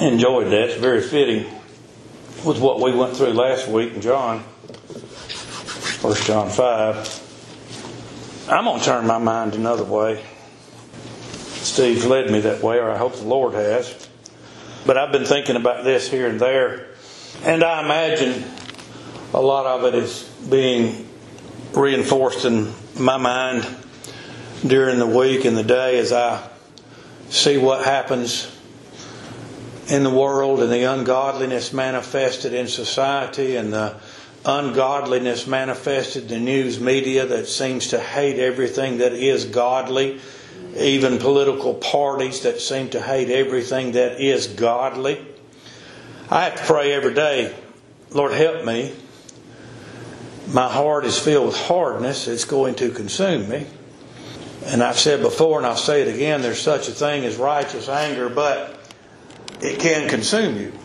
enjoyed that. It's very fitting with what we went through last week in John, 1 John 5. I'm going to turn my mind another way. Steve's led me that way, or I hope the Lord has. But I've been thinking about this here and there, and I imagine a lot of it is being reinforced in my mind during the week and the day as I see what happens in the world and the ungodliness manifested in society and the ungodliness manifested in the news media that seems to hate everything that is godly, even political parties that seem to hate everything that is godly. I have to pray every day, Lord, help me. My heart is filled with hardness. It's going to consume me. And I've said before, and I'll say it again, there's such a thing as righteous anger, but it can consume you.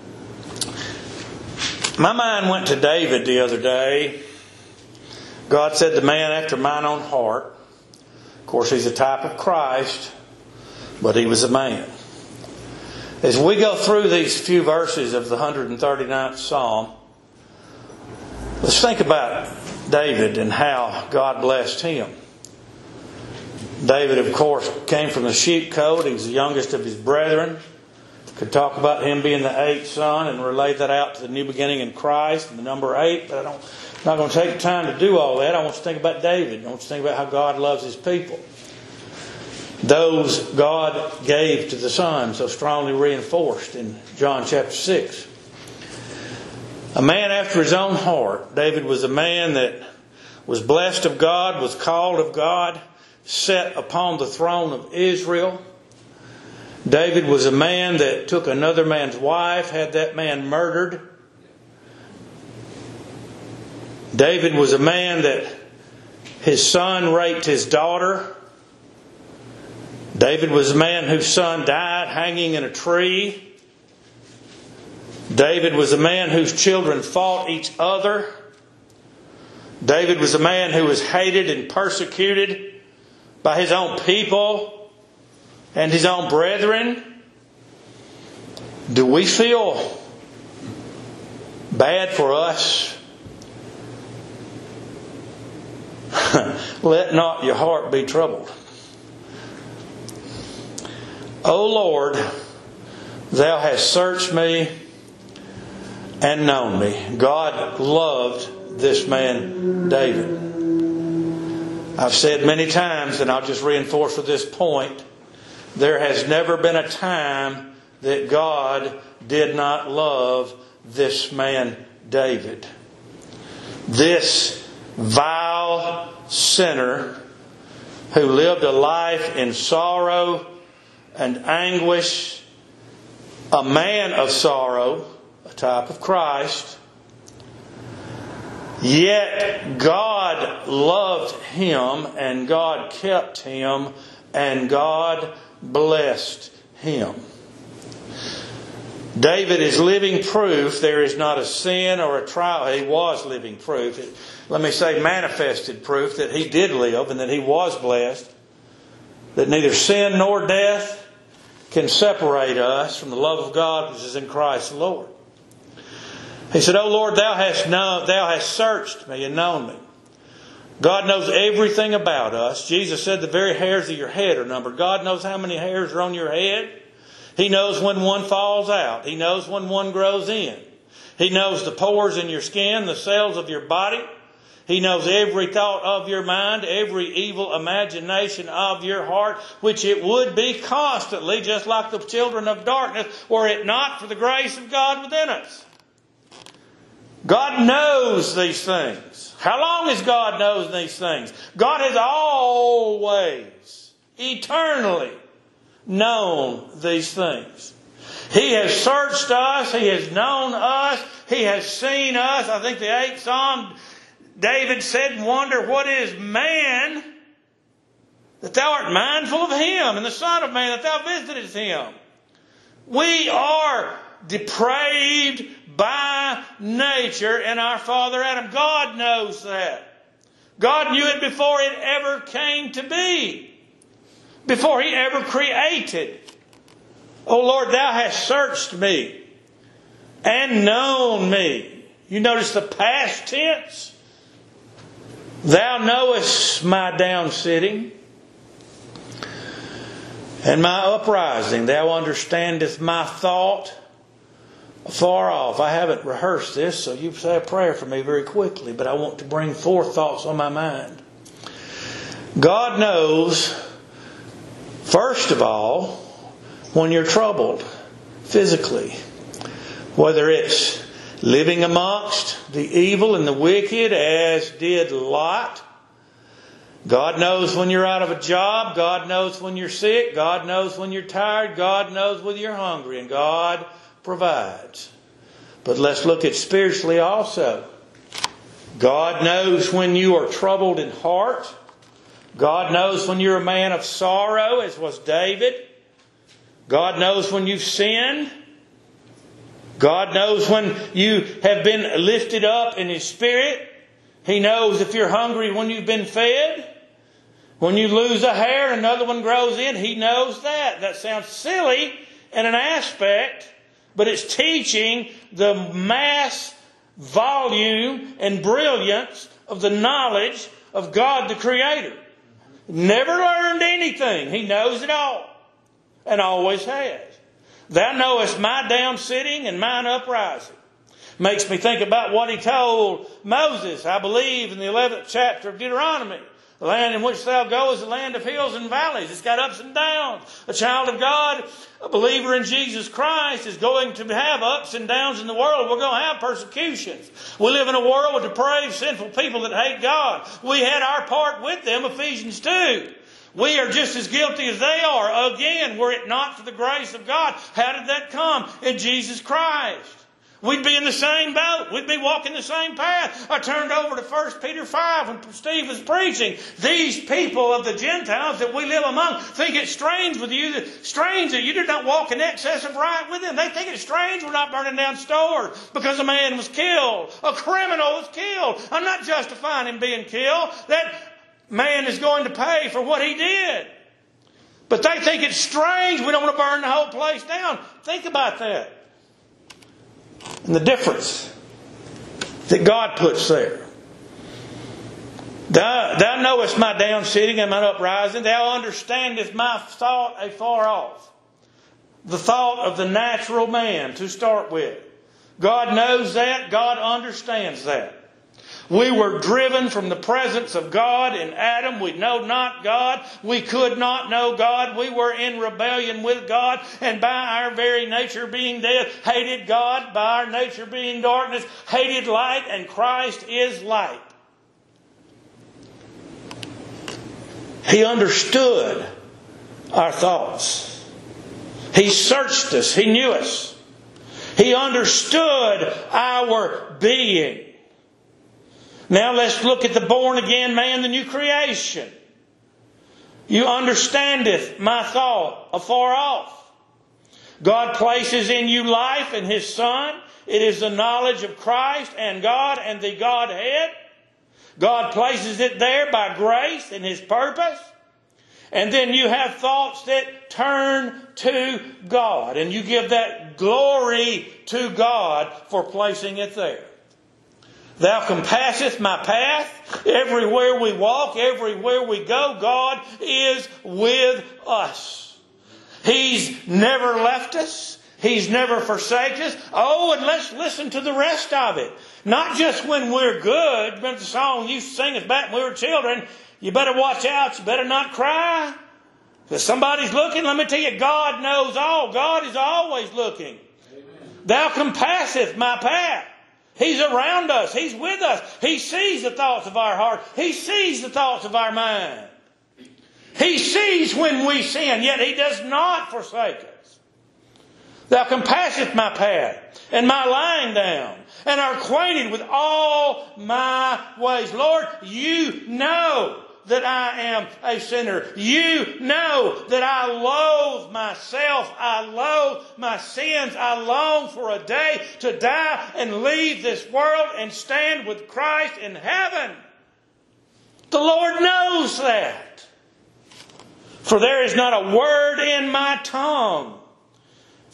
My mind went to David the other day. God said, the man after mine own heart. Of course, he's a type of Christ, but he was a man. As we go through these few verses of the 139th Psalm, let's think about David and how God blessed him. David, of course, came from the sheepcote. He was the youngest of his brethren. Could talk about him being the eighth son and relate that out to the new beginning in Christ and the number 8. But I'm not going to take the time to do all that. I want you to think about David. I want you to think about how God loves His people. Those God gave to the Son, so strongly reinforced in John chapter 6. A man after his own heart. David was a man that was blessed of God, was called of God, set upon the throne of Israel. David was a man that took another man's wife, had that man murdered. David was a man that his son raped his daughter. David was a man whose son died hanging in a tree. David was a man whose children fought each other. David was a man who was hated and persecuted by his own people and his own brethren. Do we feel bad for us? Let not your heart be troubled. O Lord, Thou hast searched me and known me. God loved this man David. I've said many times, and I'll just reinforce with this point, there has never been a time that God did not love this man David. This vile sinner who lived a life in sorrow and anguish, a man of sorrow, a type of Christ. Yet God loved him and God kept him and God blessed him. David is living proof there is not a sin or a trial. He was living proof. Let me say manifested proof that he did live and that he was blessed. That neither sin nor death can separate us from the love of God which is in Christ the Lord. He said, O Lord, Thou hast searched me and known me. God knows everything about us. Jesus said the very hairs of your head are numbered. God knows how many hairs are on your head. He knows when one falls out. He knows when one grows in. He knows the pores in your skin, the cells of your body. He knows every thought of your mind, every evil imagination of your heart, which it would be constantly, just like the children of darkness, were it not for the grace of God within us. God knows these things. How long has God known these things? God has always, eternally known these things. He has searched us. He has known us. He has seen us. I think the 8th Psalm, David said and wondered, what is man that Thou art mindful of him, and the Son of Man that Thou visitest him? We are depraved by nature in our father Adam. God knows that. God knew it before it ever came to be. Before He ever created. O Lord, thou hast searched me and known me. You notice the past tense. Thou knowest my down sitting and my uprising. Thou understandest my thought afar off. I haven't rehearsed this, so you say a prayer for me very quickly, but I want to bring forth thoughts on my mind. God knows, first of all, when you're troubled physically, whether it's living amongst the evil and the wicked as did Lot. God knows when you're out of a job. God knows when you're sick. God knows when you're tired. God knows whether you're hungry. And God provides. But let's look at spiritually also. God knows when you are troubled in heart. God knows when you're a man of sorrow, as was David. God knows when you've sinned. God knows when you have been lifted up in His Spirit. He knows if you're hungry when you've been fed. When you lose a hair and another one grows in, He knows that. That sounds silly in an aspect, but it's teaching the mass volume and brilliance of the knowledge of God the Creator. Never learned anything. He knows it all and always has. Thou knowest my down sitting and mine uprising. Makes me think about what He told Moses, I believe, in the 11th chapter of Deuteronomy. The land in which thou goest is a land of hills and valleys. It's got ups and downs. A child of God, a believer in Jesus Christ, is going to have ups and downs in the world. We're going to have persecutions. We live in a world with depraved, sinful people that hate God. We had our part with them, Ephesians 2. We are just as guilty as they are. Again, were it not for the grace of God, how did that come? In Jesus Christ. We'd be in the same boat. We'd be walking the same path. I turned over to 1 Peter 5 when Steve was preaching. These people of the Gentiles that we live among think it's strange that you did not walk in excess of right with them. They think it's strange we're not burning down stores because a man was killed. A criminal was killed. I'm not justifying him being killed. That man is going to pay for what he did. But they think it's strange we don't want to burn the whole place down. Think about that. And the difference that God puts there. Thou knowest my down sitting and my uprising. Thou understandest my thought afar off. The thought of the natural man to start with. God knows that. God understands that. We were driven from the presence of God in Adam. We know not God. We could not know God. We were in rebellion with God. And by our very nature being dead, hated God. By our nature being darkness, hated light. And Christ is light. He understood our thoughts. He searched us. He knew us. He understood our being. Now let's look at the born again man, the new creation. You understandeth my thought afar off. God places in you life in His Son. It is the knowledge of Christ and God and the Godhead. God places it there by grace in His purpose. And then you have thoughts that turn to God. And you give that glory to God for placing it there. Thou compassest my path. Everywhere we walk, everywhere we go, God is with us. He's never left us. He's never forsaken us. Oh, and let's listen to the rest of it. Not just when we're good. Remember the song used to sing us back when we were children. You better watch out. You better not cry. If somebody's looking, let me tell you, God knows all. God is always looking. Amen. Thou compassest my path. He's around us. He's with us. He sees the thoughts of our heart. He sees the thoughts of our mind. He sees when we sin, yet He does not forsake us. Thou compassest my path and my lying down, and are acquainted with all my ways. Lord, you know that I am a sinner. You know that I loathe myself. I loathe my sins. I long for a day to die and leave this world and stand with Christ in heaven. The Lord knows that. For there is not a word in my tongue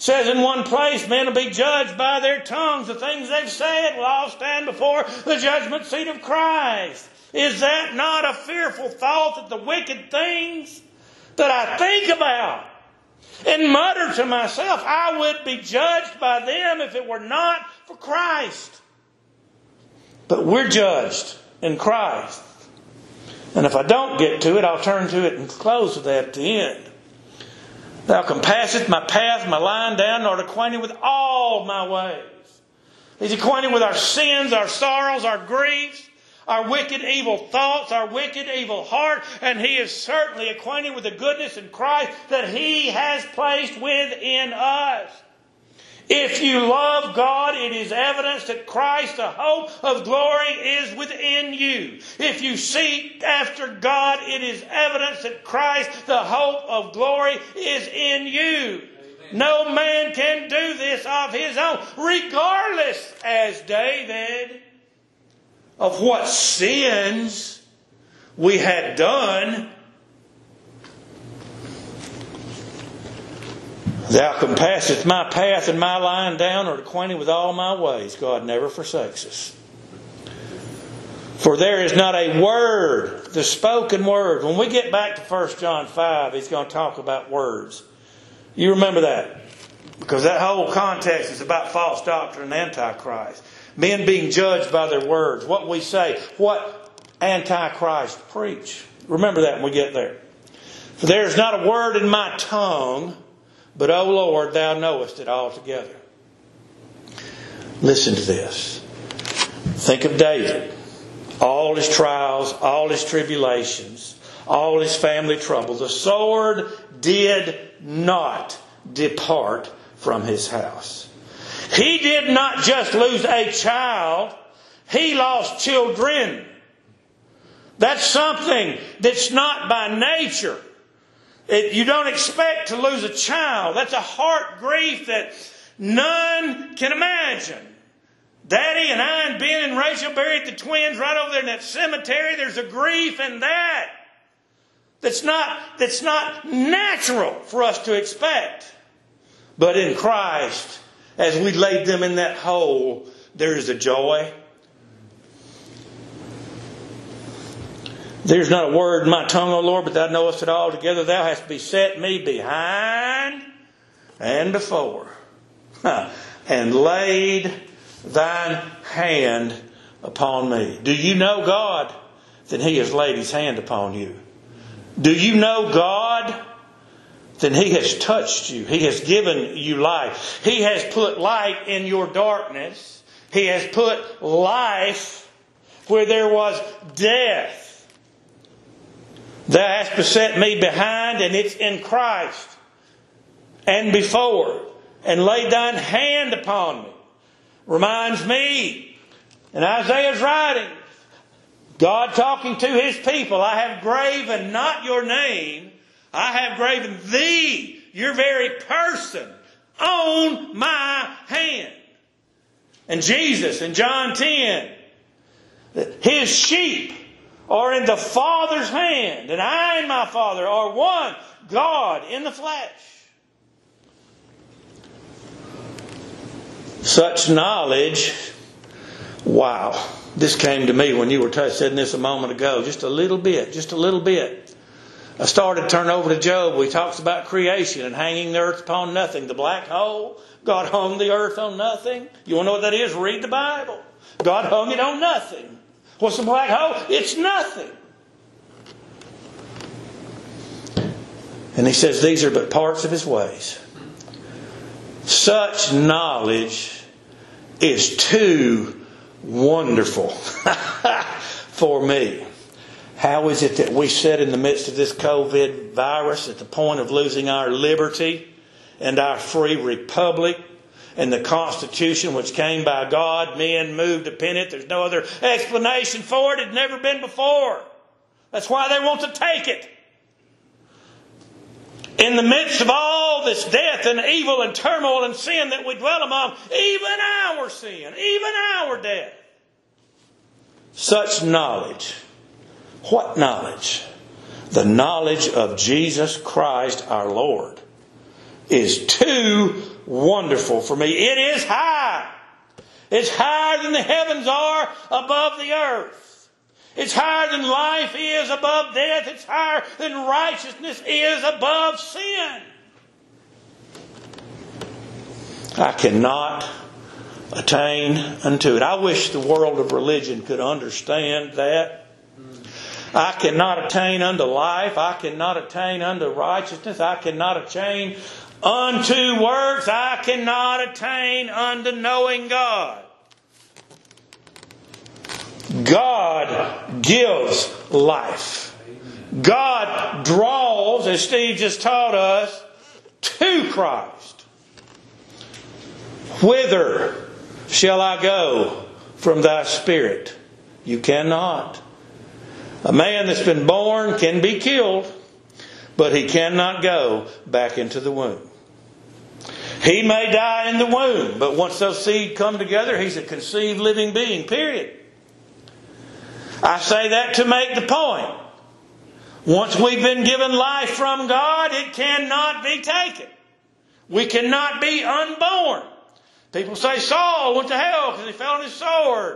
It says in one place, men will be judged by their tongues. The things they've said will all stand before the judgment seat of Christ. Is that not a fearful thought, that the wicked things that I think about and mutter to myself, I would be judged by them if it were not for Christ? But we're judged in Christ. And if I don't get to it, I'll turn to it and close with that at the end. Thou compassest my path, my lying down, art acquainted with all my ways. He's acquainted with our sins, our sorrows, our griefs, our wicked evil thoughts, our wicked evil heart, and He is certainly acquainted with the goodness in Christ that He has placed within us. If you love God, it is evidence that Christ, the hope of glory, is within you. If you seek after God, it is evidence that Christ, the hope of glory, is in you. Amen. No man can do this of his own, regardless, as David, of what sins we had done. Thou compassest my path, and my lying down, art acquainted with all my ways. God never forsakes us. For there is not a word, the spoken word. When we get back to 1 John 5, he's going to talk about words. You remember that. Because that whole context is about false doctrine and Antichrist. Men being judged by their words. What we say. What Antichrist preach. Remember that when we get there. For there is not a word in my tongue, but, O Lord, Thou knowest it altogether. Listen to this. Think of David. All his trials, all his tribulations, all his family trouble. The sword did not depart from his house. He did not just lose a child. He lost children. That's something that's not by nature. You don't expect to lose a child. That's a heart grief that none can imagine. Daddy and I and Ben and Rachel buried the twins right over there in that cemetery. There's a grief in that. That's not natural for us to expect. But in Christ, as we laid them in that hole, there is a joy. There's not a word in my tongue, O Lord, but Thou knowest it altogether. Thou hast beset me behind and before, and laid Thine hand upon me. Do you know God? Then He has laid His hand upon you. Do you know God? Then He has touched you. He has given you life. He has put light in your darkness. He has put life where there was death. Thou hast beset me behind, and it's in Christ, and before, and laid Thine hand upon me. Reminds me, in Isaiah's writing, God talking to His people, I have graven not your name, I have graven Thee, your very person, on my hand. And Jesus in John 10, His sheep are in the Father's hand, and I and my Father are one, God in the flesh. Such knowledge, wow. This came to me when you were saying this a moment ago, just a little bit. I started to turn over to Job. He talks about creation and hanging the earth upon nothing. The black hole, God hung the earth on nothing. You want to know what that is? Read the Bible. God hung it on nothing. What's the black hole? It's nothing. And He says these are but parts of His ways. Such knowledge is too wonderful for me. How is it that we sit in the midst of this COVID virus at the point of losing our liberty and our free republic and the Constitution which came by God? Men moved upon it. There's no other explanation for it. It had never been before. That's why they want to take it. In the midst of all this death and evil and turmoil and sin that we dwell among, even our sin, even our death, such knowledge. What knowledge? The knowledge of Jesus Christ our Lord is too wonderful for me. It is high. It's higher than the heavens are above the earth. It's higher than life is above death. It's higher than righteousness is above sin. I cannot attain unto it. I wish the world of religion could understand that. I cannot attain unto life. I cannot attain unto righteousness. I cannot attain unto works. I cannot attain unto knowing God. God gives life. God draws, as Steve just taught us, to Christ. Whither shall I go from thy Spirit? You cannot. A man that's been born can be killed, but he cannot go back into the womb. He may die in the womb, but once those seeds come together, he's a conceived living being, period. I say that to make the point. Once we've been given life from God, it cannot be taken. We cannot be unborn. People say Saul went to hell because he fell on his sword.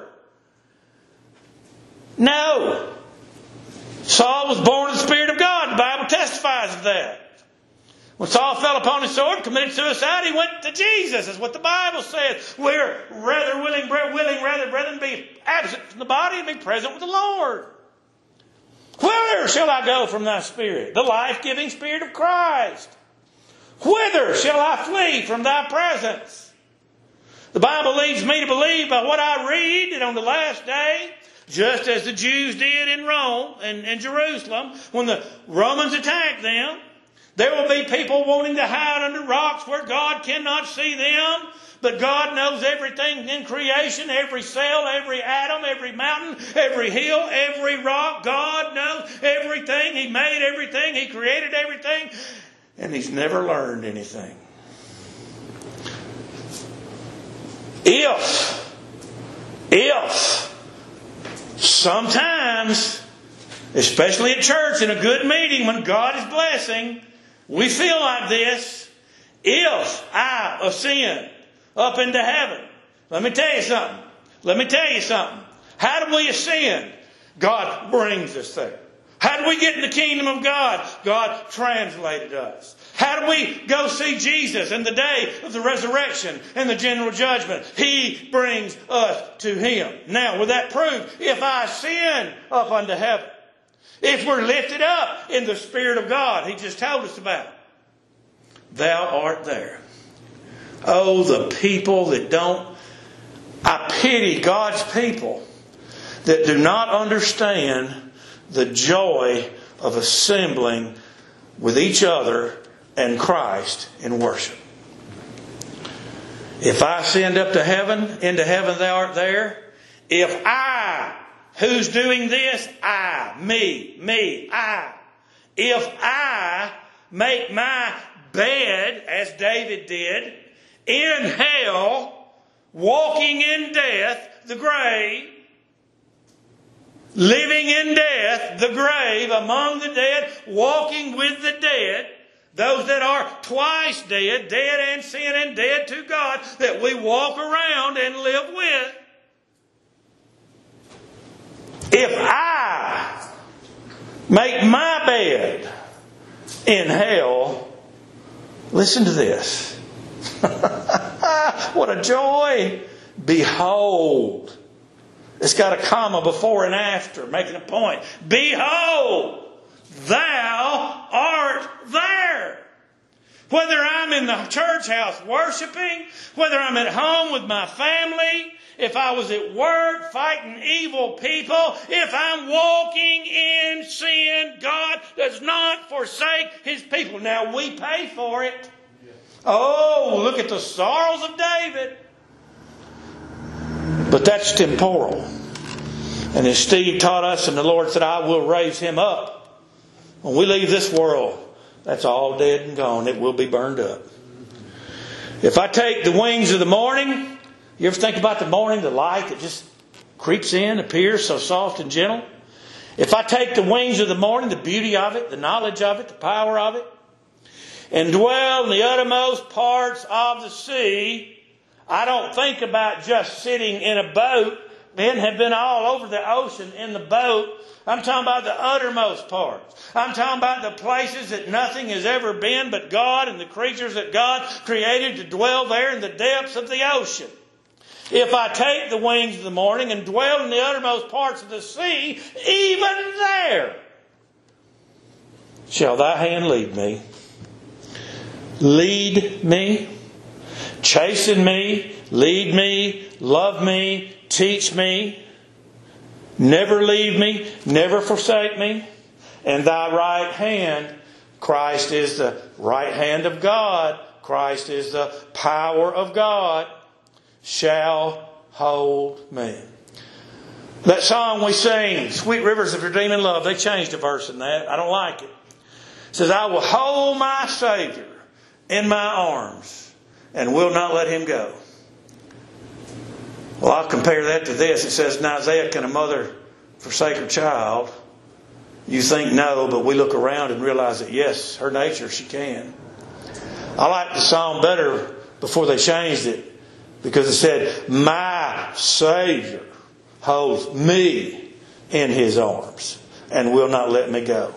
No. Saul was born of the Spirit of God. The Bible testifies of that. When Saul fell upon his sword, committed suicide, he went to Jesus. That's what the Bible says. We're rather willing, brethren, be absent from the body and be present with the Lord. Whither shall I go from thy Spirit? The life-giving Spirit of Christ. Whither shall I flee from thy presence? The Bible leads me to believe by what I read that on the last day, just as the Jews did in Rome and Jerusalem, when the Romans attacked them, there will be people wanting to hide under rocks where God cannot see them. But God knows everything in creation, every cell, every atom, every mountain, every hill, every rock. God knows everything. He made everything. He created everything. And He's never learned anything. If sometimes, especially at church in a good meeting when God is blessing, we feel like this. If I ascend up into heaven, let me tell you something. How do we ascend? God brings us there. How do we get in the kingdom of God? God translated us. How do we go see Jesus in the day of the resurrection and the general judgment? He brings us to Him. Now, with that proof, if I ascend up unto heaven, if we're lifted up in the Spirit of God, He just told us about, thou art there. Oh, the people that don't. I pity God's people that do not understand the joy of assembling with each other and Christ in worship. If I ascend up to heaven, into heaven thou art there. If I, who's doing this? I. If I make my bed, as David did, in hell, walking in death, the grave, living in death, the grave, among the dead, walking with the dead, those that are twice dead, dead in sin and dead to God, that we walk around and live with. If I make my bed in hell, listen to this. What a joy. Behold. It's got a comma before and after, making a point. Behold, thou art there. Whether I'm in the church house worshiping, whether I'm at home with my family, if I was at work fighting evil people, if I'm walking in sin, God does not forsake His people. Now we pay for it. Oh, look at the sorrows of David. But that's temporal. And as Steve taught us, and the Lord said, I will raise him up. When we leave this world, that's all dead and gone. It will be burned up. If I take the wings of the morning, you ever think about the morning, the light that just creeps in, appears so soft and gentle? If I take the wings of the morning, the beauty of it, the knowledge of it, the power of it, and dwell in the uttermost parts of the sea. I don't think about just sitting in a boat. Men have been all over the ocean in the boat. I'm talking about the uttermost parts. I'm talking about the places that nothing has ever been but God and the creatures that God created to dwell there in the depths of the ocean. If I take the wings of the morning and dwell in the uttermost parts of the sea, even there shall thy hand lead me. Lead me, chasten me, lead me, love me, teach me, never leave me, never forsake me. And thy right hand, Christ is the right hand of God, Christ is the power of God, shall hold me. That song we sing, Sweet Rivers of Redeeming Love, they changed a verse in that. I don't like it. It says, I will hold my Savior in my arms and will not let him go. Well, I'll compare that to this. It says in Isaiah, can a mother forsake her child? You think no, but we look around and realize that yes, her nature, she can. I like the song better before they changed it because it said, my Savior holds me in his arms and will not let me go.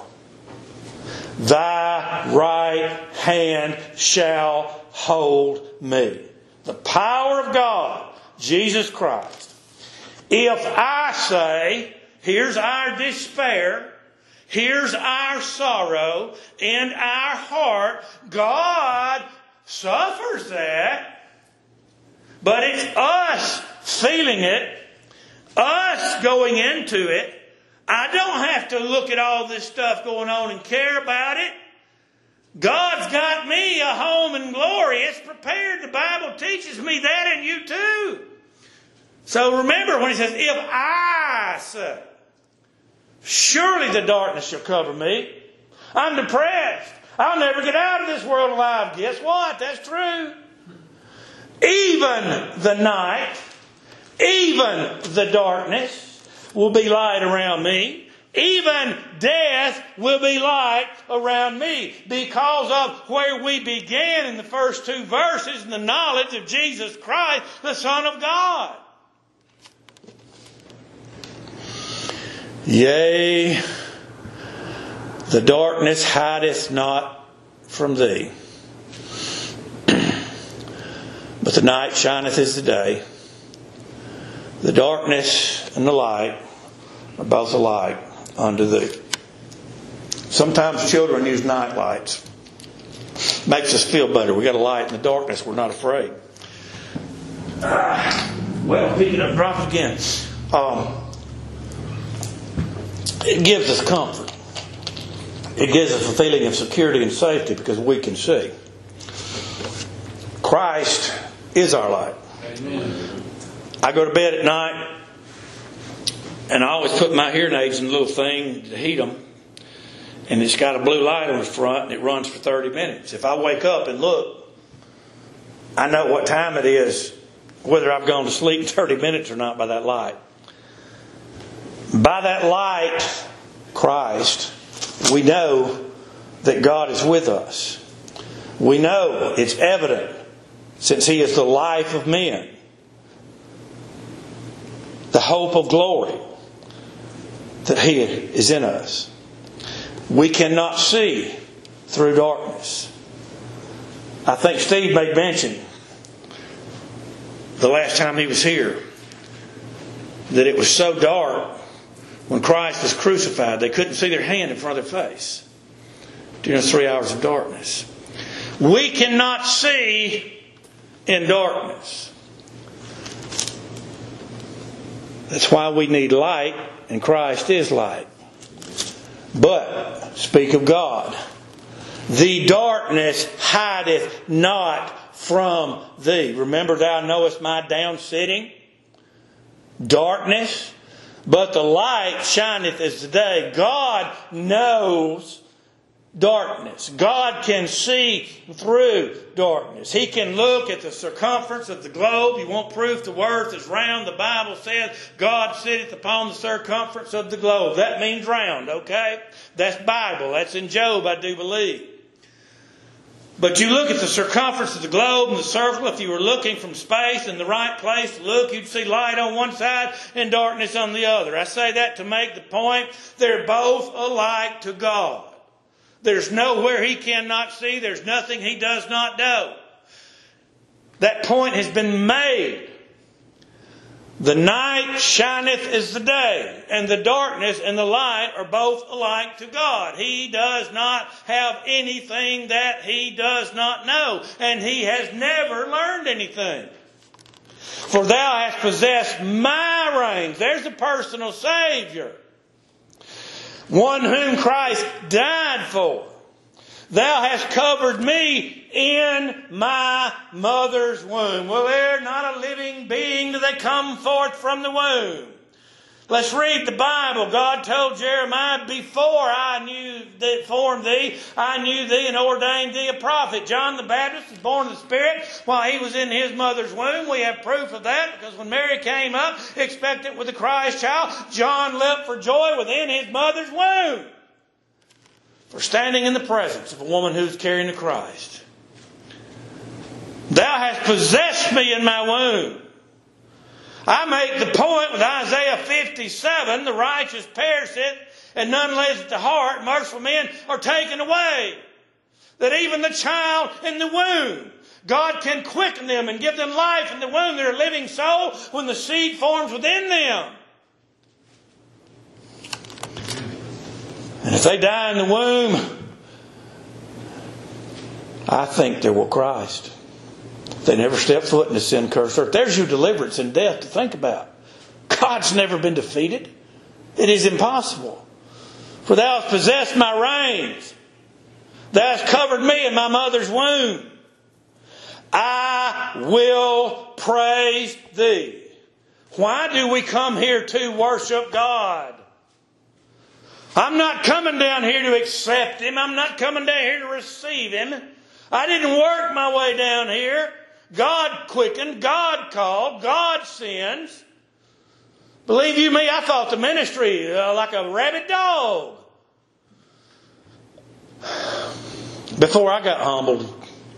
Thy right hand shall hold me. The power of God, Jesus Christ. If I say, here's our despair, here's our sorrow in our heart, God suffers that, but it's us feeling it, us going into it. I don't have to look at all this stuff going on and care about it. God's got me a home in glory. It's prepared. The Bible teaches me that, and you too. So remember when he says, if I say, surely the darkness shall cover me. I'm depressed. I'll never get out of this world alive. Guess what? That's true. Even the night, even the darkness will be light around me. Even death will be light around me because of where we began in the first two verses in the knowledge of Jesus Christ, the Son of God. Yea, the darkness hideth not from thee, but the night shineth as the day. The darkness and the light are both alike unto thee. Sometimes children use night lights. Makes us feel better. We got a light in the darkness. We're not afraid. Well, pick it up, drop it again. It gives us comfort. It gives us a feeling of security and safety because we can see. Christ is our light. Amen. I go to bed at night and I always put my hearing aids in a little thing to heat them. And it's got a blue light on the front and it runs for 30 minutes. If I wake up and look, I know what time it is, whether I've gone to sleep in 30 minutes or not by that light. By that light, Christ, we know that God is with us. We know it's evident since He is the life of men, the hope of glory, that He is in us. We cannot see through darkness. I think Steve made mention the last time he was here that it was so dark when Christ was crucified they couldn't see their hand in front of their face during those 3 hours of darkness. We cannot see in darkness. That's why we need light, and Christ is light. But, speak of God, the darkness hideth not from thee. Remember, thou knowest my down sitting? Darkness. But the light shineth as the day. God knows darkness. God can see through darkness. He can look at the circumference of the globe. You want proof the earth is round? The Bible says God sitteth upon the circumference of the globe. That means round, okay? That's Bible. That's in Job, I do believe. But you look at the circumference of the globe and the circle, if you were looking from space in the right place to look, you'd see light on one side and darkness on the other. I say that to make the point, they're both alike to God. There's nowhere He cannot see. There's nothing He does not know. That point has been made. The night shineth as the day, and the darkness and the light are both alike to God. He does not have anything that He does not know, and He has never learned anything. For thou hast possessed my reins. There's a personal Savior. One whom Christ died for. Thou hast covered me in my mother's womb. Well, they're not a living being till they come forth from the womb. Let's read the Bible. God told Jeremiah, before I formed thee, I knew thee and ordained thee a prophet. John the Baptist was born of the Spirit while he was in his mother's womb. We have proof of that because when Mary came up, expectant with the Christ child, John leapt for joy within his mother's womb. For standing in the presence of a woman who's carrying the Christ. Thou hast possessed me in my womb. I make the point with Isaiah 57, the righteous perisheth, and none lays at the heart, merciful men are taken away. That even the child in the womb, God can quicken them and give them life in the womb. They're a living soul when the seed forms within them. And if they die in the womb, I think they're with Christ. They never step foot in the sin-cursed earth. There's your deliverance in death to think about. God's never been defeated. It is impossible. For thou hast possessed my reins. Thou hast covered me in my mother's womb. I will praise thee. Why do we come here to worship God? I'm not coming down here to accept Him. I'm not coming down here to receive Him. I didn't work my way down here. God quickened, God called, God sends. Believe you me, I thought the ministry like a rabid dog. Before I got humbled,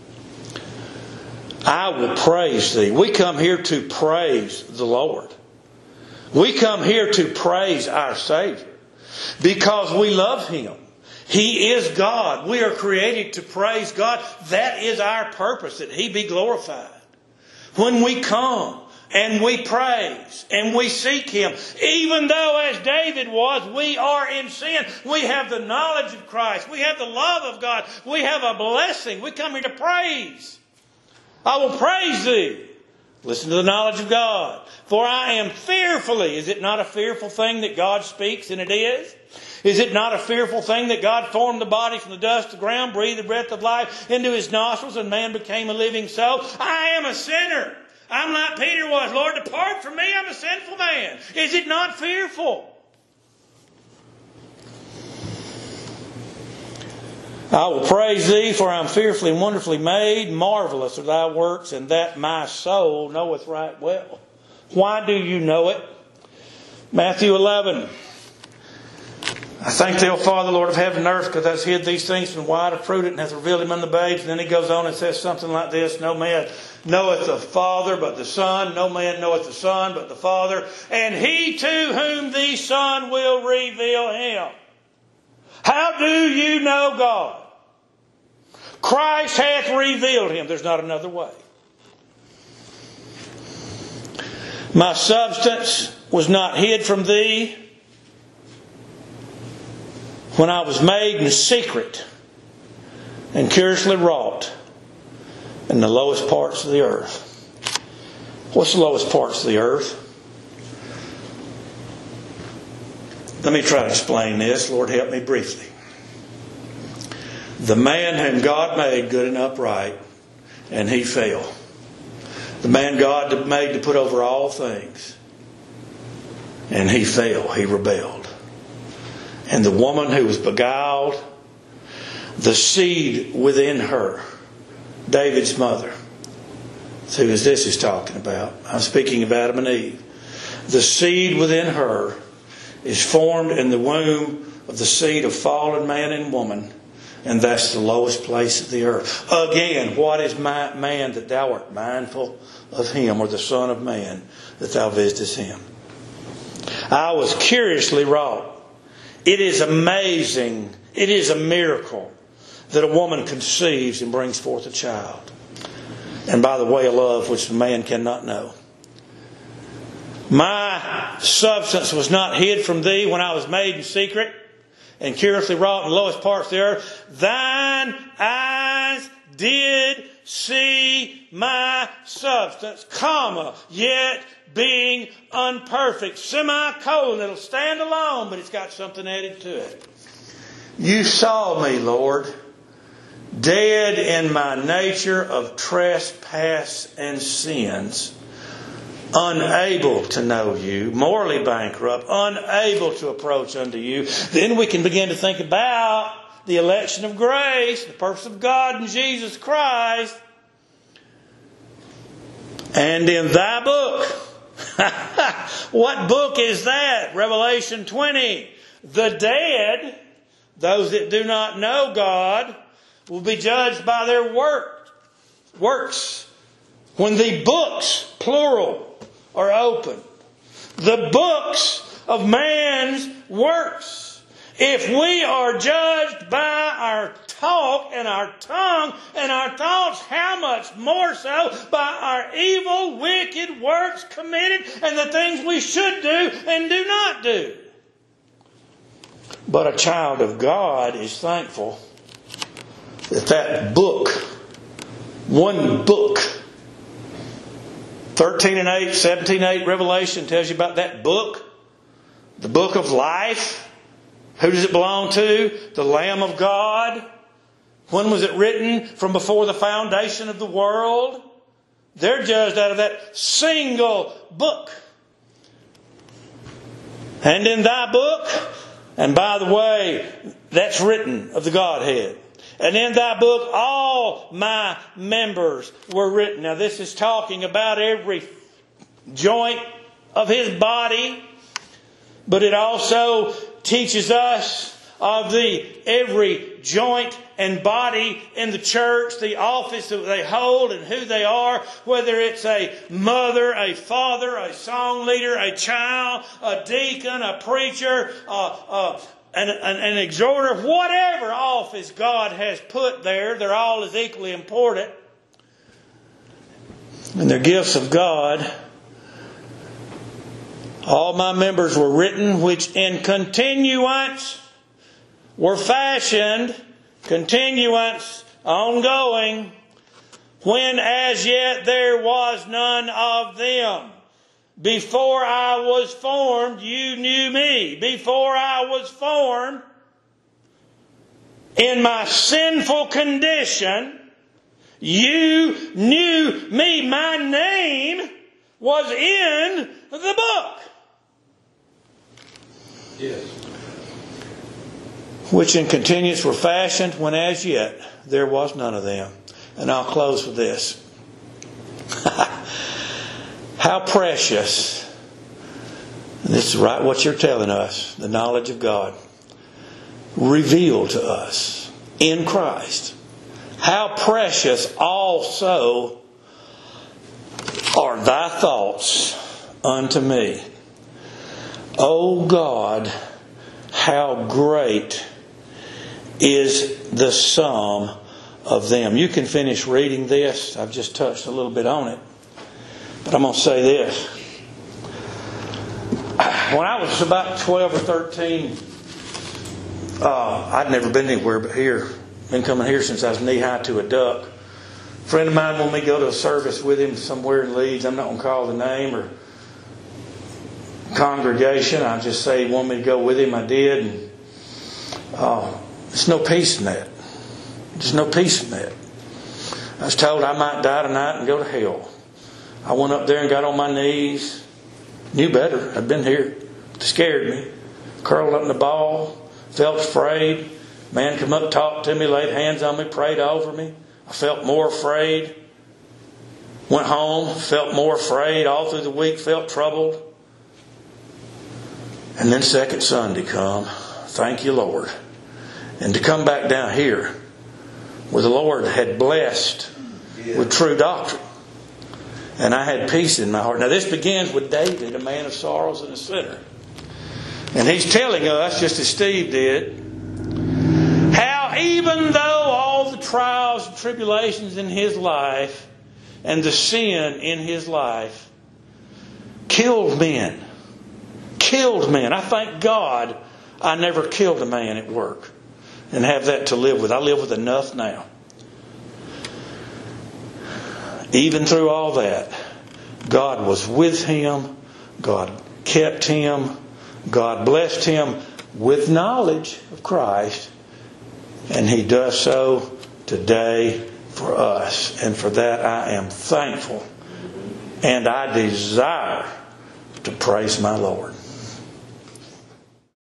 I will praise thee. We come here to praise the Lord. We come here to praise our Savior because we love Him. He is God. We are created to praise God. That is our purpose, that He be glorified. When we come and we praise and we seek Him, even though as David was, we are in sin, we have the knowledge of Christ. We have the love of God. We have a blessing. We come here to praise. I will praise thee. Listen to the knowledge of God. For I am fearfully. Is it not a fearful thing that God speaks? And it is. Is it not a fearful thing that God formed the body from the dust of the ground, breathed the breath of life into his nostrils, and man became a living soul? I am a sinner. I'm like Peter was. Lord, depart from me. I'm a sinful man. Is it not fearful? I will praise thee, for I am fearfully and wonderfully made. Marvelous are thy works, and that my soul knoweth right well. Why do you know it? Matthew 11. I thank thee, O Father, Lord of heaven and earth, because thou hast hid these things from the wide of prudent and hast revealed them unto the babes. And then he goes on and says something like this. No man knoweth the Father but the Son. No man knoweth the Son but the Father. And he to whom the Son will reveal Him. How do you know God? Christ hath revealed Him. There's not another way. My substance was not hid from thee when I was made in secret and curiously wrought in the lowest parts of the earth. What's the lowest parts of the earth? Let me try to explain this. Lord, help me briefly. The man whom God made good and upright, and he fell. The man God made to put over all things, and he fell. He rebelled. And the woman who was beguiled, the seed within her, David's mother. So who is this he's talking about? I'm speaking of Adam and Eve. The seed within her is formed in the womb of the seed of fallen man and woman. And that's the lowest place of the earth. Again, what is man that thou art mindful of him, or the Son of Man that thou visitest him? I was curiously wrought. It is amazing. It is a miracle that a woman conceives and brings forth a child. And by the way of love which the man cannot know. My substance was not hid from thee when I was made in secret and curiously wrought in the lowest parts of the earth. Thine eyes did see my substance, yet being unperfect. Semicolon, it'll stand alone, but it's got something added to it. You saw me, Lord, dead in my nature of trespass and sins, unable to know you, morally bankrupt, unable to approach unto you. Then we can begin to think about the election of grace, the purpose of God in Jesus Christ. And in thy book, what book is that? Revelation 20. The dead, those that do not know God, will be judged by their works. When the books, plural, are open. The books of man's works. If we are judged by our talk and our tongue and our thoughts, how much more so by our evil, wicked works committed and the things we should do and do not do. But a child of God is thankful that book, one book, 13:8, 17:8, Revelation tells you about that book. The book of life. Who does it belong to? The Lamb of God. When was it written? From before the foundation of the world. They're judged out of that single book. And in thy book, and by the way, that's written of the Godhead. And in thy book, all my members were written. Now this is talking about every joint of His body. But it also teaches us of every joint and body in the church, the office that they hold and who they are, whether it's a mother, a father, a song leader, a child, a deacon, a preacher, an exhorter, whatever office God has put there, they're all as equally important. And they're gifts of God. All my members were written, which in continuance were fashioned, continuance, ongoing, when as yet there was none of them. Before I was formed, you knew me. Before I was formed, in my sinful condition, you knew me. My name was in the book. Yes. Which in continuance were fashioned, when as yet there was none of them. And I'll close with this. How precious, and this is right what you're telling us, the knowledge of God revealed to us in Christ. How precious also are thy thoughts unto me. O God, how great is the sum of them. You can finish reading this. I've just touched a little bit on it. But I'm going to say this. When I was about 12 or 13, I'd never been anywhere but here. Been coming here since I was knee-high to a duck. A friend of mine wanted me to go to a service with him somewhere in Leeds. I'm not going to call the name or congregation. I just say he wanted me to go with him. I did. And, there's no peace in that. There's no peace in that. I was told I might die tonight and go to hell. I went up there and got on my knees. Knew better. I'd been here. It scared me. Curled up in the ball. Felt afraid. Man come up, talked to me, laid hands on me, prayed over me. I felt more afraid. Went home, felt more afraid. All through the week, felt troubled. And then second Sunday come. Thank you, Lord. And to come back down here where the Lord had blessed with true doctrine. And I had peace in my heart. Now this begins with David, a man of sorrows and a sinner. And he's telling us, just as Steve did, how even though all the trials and tribulations in his life and the sin in his life killed men. I thank God I never killed a man at work and have that to live with. I live with enough now. Even through all that, God was with him. God kept him. God blessed him with knowledge of Christ. And he does so today for us. And for that I am thankful. And I desire to praise my Lord.